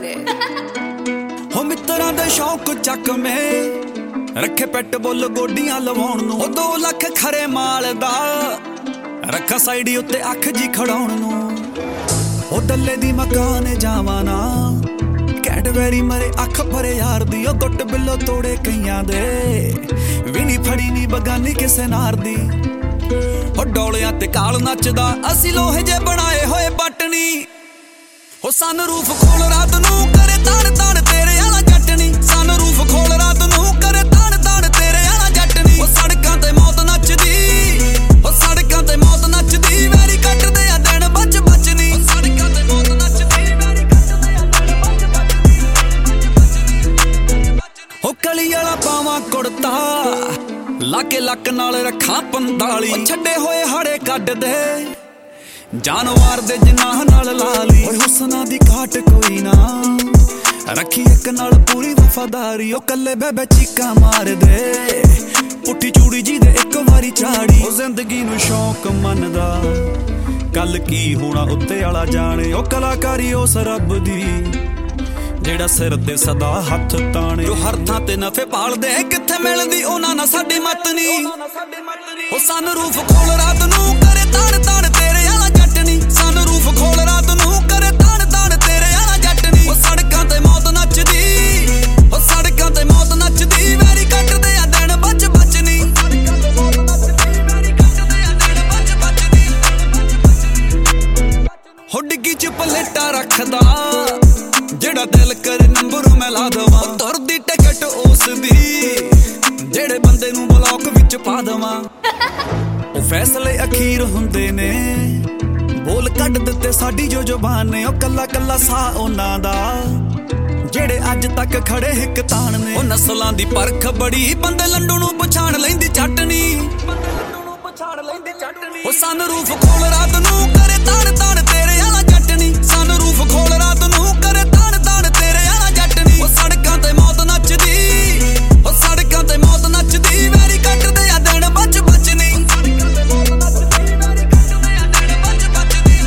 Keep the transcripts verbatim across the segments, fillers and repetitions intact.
ਹੋ ਮਿੱਤਰਾਂ ਦੇ ਸ਼ੌਕ ਚੱਕਵੇਂ ਰੱਖੇ ਪੈਟ ਬੁੱਲ ਗੋਡੀਆਂ ਲਵਾਉਣ ਨੂੰ ਉਹ ਦੋ ਲੱਖ ਖਰੇ ਮਾਲ ਦਾ ਰੱਖਾ ਸਾਈਡੀ ਉੱਤੇ ਅੱਖ ਜੀ ਖੜਾਉਣ ਨੂੰ ਉਹ ਡੱਲੇ ਦੀ ਮਕਾਨ ਜਾਵਾਂ ਨਾ ਕੈਡਬੈਰੀ ਮਰੇ ਅੱਖ ਭਰੇ ਯਾਰ ਦੀ ਉਹ ਗੁੱਟ ਬਿੱਲੋ ਤੋੜੇ ਕਈਆਂ ਦੇ ਵੀ ਨੀ ਫੜੀ ਨੀ ਬਗਾਨੀ ਕਿਸੇ ਨਾਰ ਦੀ ਉਹ ਡੋਲਿਆਂ ਤੇ ਕਾਲ ਨੱਚਦਾ ਅਸੀਂ ਲੋਹੇ ਜੇ ਬਣਾਏ ਹੋਏ ਬਟਨੀ ਉਹ ਸਨ ਰੂਫ ਖੋਲ ਰਾਤ ਨੂੰ ਕਰੇ ਤਾਣ ਤਾਣ ਤੇਰੇ ਵਾਲਾ ਜੱਟਨੀ ਸਨ ਰੂਫ ਖੋਲ ਰਾਤ ਨੂੰ ਕਰੇ ਤਾਣ ਤਾਣ ਤੇਰੇ ਵਾਲਾ ਜੱਟਨੀ ਉਹ ਸੜਕਾਂ ਤੇ ਮੌਤ ਨੱਚਦੀ ਉਹ ਸੜਕਾਂ ਤੇ ਮੌਤ ਨੱਚਦੀ ਵੈਰੀ ਕੱਟਦੇ ਆ ਦਿਨ ਬਚ ਬਚਨੀ ਉਹ ਸੜਕਾਂ ਤੇ ਮੌਤ ਨੱਚਦੀ ਵੈਰੀ ਕੱਟਦੇ ਆ ਦਿਨ ਬਚ ਬਚਨੀ ਉਹ ਕਲੀ ਵਾਲਾ ਪਾਵਾਂ ਕੁੜਤਾ ਲਾਕੇ ਲੱਕ ਨਾਲ ਰੱਖਾਂ ਪੰਤਾਲੀ ਉਹ ਛੱਡੇ ਹੋਏ ਹਾੜੇ ਕੱਢਦੇ ਜਾਨਵਾਰ ਦੇ ਜਨਾਹ ਨਾਲ ਲਾਲੀ ਓਏ ਹੁਸਨਾਂ ਦੀ ਘਾਟ ਕੋਈ ਨਾ ਰੱਖੀ ਇੱਕ ਨਾਲ ਪੂਰੀ ਵਫਾਦਾਰੀ ਉਹ ਕੱਲੇ ਬੇਬੇ ਚੀਕਾਂ ਮਾਰਦੇ ਪੁੱਠੀ ਚੂੜੀ ਜੀ ਦੇ ਇੱਕ ਵਾਰੀ ਚਾੜੀ ਉਹ ਜ਼ਿੰਦਗੀ ਨੂੰ ਸ਼ੌਕ ਮੰਨਦਾ ਕੱਲ ਕੀ ਹੋਣਾ ਉੱਤੇ ਵਾਲਾ ਜਾਣੇ ਉਹ ਕਲਾਕਾਰੀ ਉਸ ਰੱਬ ਦੀ ਜਿਹੜਾ ਸਿਰ ਤੇ ਸਦਾ ਹੱਥ ਤਾਣੇ ਜੋ ਹਰ ਥਾਂ ਤੇ ਨਫੇ ਪਾਲਦੇ ਕਿੱਥੇ ਮਿਲਦੀ ਉਹਨਾਂ ਨਾਲ ਸਾਡੀ ਮੱਤ ਨੀ ਉਹ ਸਨ ਰੂਫ ਖੋਲ ਰਾਤ ਨੂੰ ਕਰੇ ਤਾਣ ਤਾਣ ਤੇਰੇ ਵਾਲਾ ਜੱਟਨੀ ਸਨ ਰੂਫ ਖੋਲ ਰਾਤ ਨੂੰ ਕਰੇ ਤਾਣ ਤਾਣ ਤੇਰੇ ਵਾਲਾ ਜੱਟਨੀ ਉਹ ਸੜਕਾਂ ਤੇ ਮੌਤ ਨੱਚਦੀ ਉਹ ਸੜਕਾਂ ਤੇ ਮੌਤ ਨੱਚਦੀ ਵੈਰੀ ਕੱਟਦੇ ਆ ਦਿਨ ਬਚ ਬਚਨੀ ਸੜਕਾਂ ਤੇ ਮੌਤ ਨੱਚਦੀ ਵੈਰੀ ਕੱਟਦੇ ਆ ਦਿਨ ਬਚ ਬਚਨੀ ਹੋ ਡਿੱਗੀ ਚ ਪਲੇਟਾ ਰੱਖਦਾ ਜਿਹੜਾ ਦਿਲ ਕਰੇ ਨੰਬਰ ਮੈਂ ਲਾ ਦਵਾਂ ਤੁਰਦੀ ਟਿਕਟ ਉਸ ਦੀ ਜਿਹੜੇ ਬੰਦੇ ਨੂੰ ਬਲੌਕ ਵਿੱਚ ਪਾ ਦਵਾਂ ਉਹ ਫੈਸਲੇ ਅਖੀਰ ਹੁੰਦੇ ਨੇ ਬੋਲ ਕੱਢ ਦਿੱਤੇ ਸਾਡੀ ਜੋ ਜ਼ੁਬਾਨ ਨੇ ਉਹ ਕੱਲਾ ਕੱਲਾ ਸਾਹ ਉਹਨਾਂ ਦਾ ਜਿਹੜੇ ਅੱਜ ਤੱਕ ਖੜੇ ਹਿੱਕ ਤਾਣ ਨੇ ਉਹ ਨਸਲਾਂ ਦੀ ਪਰਖ ਬੜੀ ਬੰਦੇ ਲੰਡੂ ਨੂੰ ਪਛਾਣ ਲੈਂਦੀ ਚਟਨੀ ਬੰਦੇ ਲੰਡੂ ਨੂੰ ਪਛਾਣ ਲੈਂਦੀ ਚਟਨੀ ਉਹ ਸਨ ਰੂਫ ਖੋਲ ਰਾਤ ਨੂੰ ਕਰੇ ਤਾਣ ਤਾਣ ਤੇਰੇ ਵਾਲਾ ਜੱਟਨੀ ਸਨ ਰੂਫ ਖੋਲ ਰਾਤ ਨੂੰ ਕਰੇ ਤਾਣ ਤਾਣ ਤੇਰੇ ਵਾਲਾ ਜੱਟਨੀ ਉਹ ਸੜਕਾਂ ਤੇ ਮੌਤ ਨੱਚਦੀ ਉਹ ਸੜਕਾਂ ਤੇ ਮੌਤ ਨੱਚਦੀ ਵੈਰੀ ਕੱਟਦੇ ਆ ਦਿਨ ਬਚ ਬਚਨੀ ਸੜਕਾਂ ਤੇ ਮੌਤ ਨੱਚਦੀ ਵੈਰੀ ਕੱਟਦੇ ਆ ਦਿਨ ਬਚ ਬਚਨੀ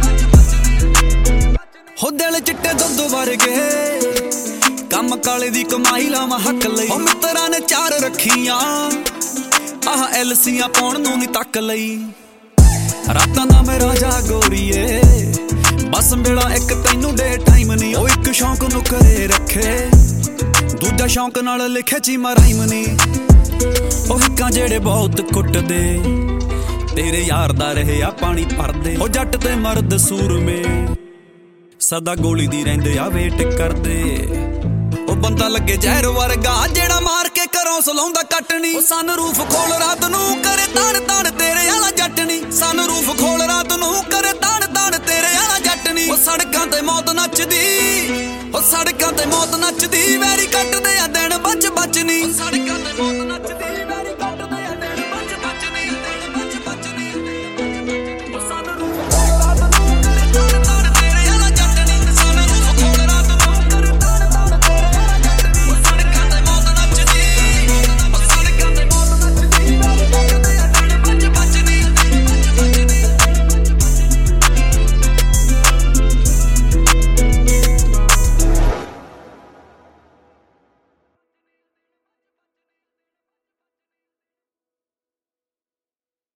ਹੋ ਦਿਲ ਚਿੱਟੇ ਦੁੱਧ ਵਰਗੇ ਕੰਮ ਕਾਲੇ ਦੀ ਕਮਾਈ ਲਾਵਾਂ ਹੱਕ ਲਈ ਉਹ ਮਿੱਤਰਾਂ ਨੇ ਚਾਰ ਰੱਖੀਆਂ ਆਹ ਐਲਸੀਆਂ ਪਾਉਣ ਨੂੰ ਨੀ ਤੱਕ ਲਈ ਰਾਤਾਂ ਦਾ ਮੈਂ ਰਾਜਾ ਗੋਰੀਏ ਬਸ ਮੇਰਾ ਇੱਕ ਤੈਨੂੰ ਡੇ ਟਾਈਮ ਨੀ ਉਹ ਇੱਕ ਸ਼ੌਂਕ ਨੂੰ ਕਰੇ ਰੱਖੇ ਦੂਜਾ ਸ਼ੌਂਕ ਨਾਲ ਲਿਖੇ ਚੀਮਾ ਰਾਈਮ ਨੀ ਉਹ ਹਿੱਕਾਂ ਜਿਹੜੇ ਬਹੁਤ ਕੁੱਟਦੇ ਤੇਰੇ ਯਾਰ ਦਾ ਰਹੇ ਆ ਪਾਣੀ ਭਰਦੇ ਉਹ ਜੱਟ ਤੇ ਮਰਦ ਸੂਰਮੇ ਸਦਾ ਗੋਲੀ ਦੀ ਰਹਿੰਦੇ ਆ ਵੇਟ ਕਰਦੇ ਉਹ ਬੰਦਾ ਲੱਗੇ ਜ਼ਹਿਰ ਵਰਗਾ ਜਿਹੜਾ ਮਾਰ ਕੇ ਘਰੋਂ ਸਲਾਉਂਦਾ ਕੱਟਣੀ ਉਹ ਸਨ ਰੂਫ ਖੋਲ ਰਾਤ ਨੂੰ ਕਰੇ ਤਾਣ ਤਾਣ ਤੇਰੇ ਵਾਲਾ ਜੱਟਨੀ ਸਨ ਰੂਫ ਖੋਲ ਰਾਤ ਨੂੰ ਕਰੇ ਤਾਣ ਤਾਣ ਤੇਰੇ ਵਾਲਾ ਜੱਟਨੀ ਉਹ ਸੜਕਾਂ ਤੇ ਮੌਤ ਨੱਚਦੀ ਉਹ ਸੜਕਾਂ ਤੇ ਮੌਤ ਨੱਚਦੀ ਵੈਰੀ ਕੱਟਦੇ ਆ ਦਿਨ ਬਚ